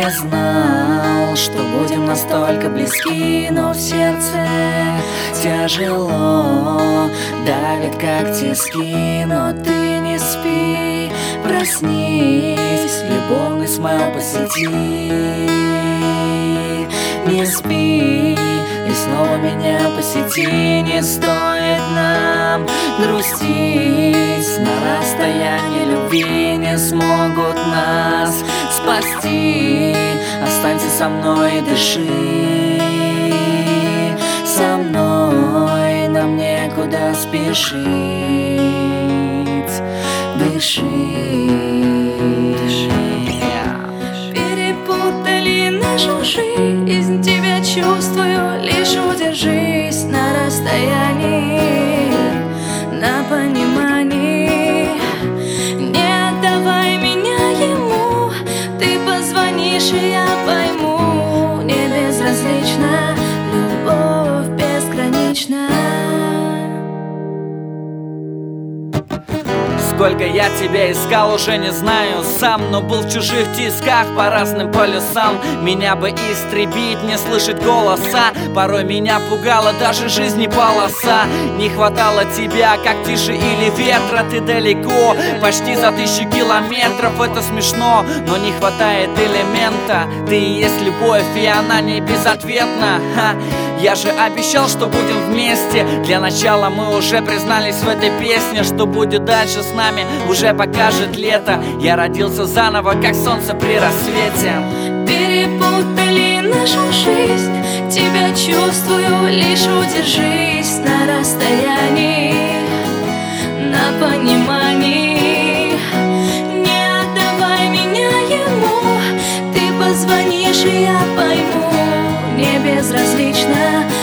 Я знал, что будем настолько близки, но в сердце тяжело, давит как тиски, но ты не спи, проснись, любовность мою посети. Не спи и снова меня посети, не стоит нам грустить, на расстоянии любви не смогут нас спасти. Останься со мной и дыши, со мной нам некуда спешить. Дыши, дыши. Перепутали нашу жизнь, тебя чувствую, лишь удержись на расстоянии, на понимании. Не отдавай меня ему, ты позвонишь и я пойму. Не безразлична, любовь безгранична. Сколько я тебя искал, уже не знаю сам, но был в чужих тисках по разным полюсам. Меня бы истребить, не слышать голоса, порой меня пугала даже жизнь и полоса. Не хватало тебя, как тише или ветра, ты далеко, почти за 1000 километров. Это смешно, но не хватает элемента. Ты и есть любовь, и она не безответна. Я же обещал, что будем вместе. Для начала мы уже признались в этой песне. Что будет дальше с нами, уже покажет лето. Я родился заново, как солнце при рассвете. Перепутали нашу жизнь, тебя чувствую, лишь удержись на расстоянии, на понимании. Не отдавай меня ему, ты позвонишь и я пойму. Не безразлична,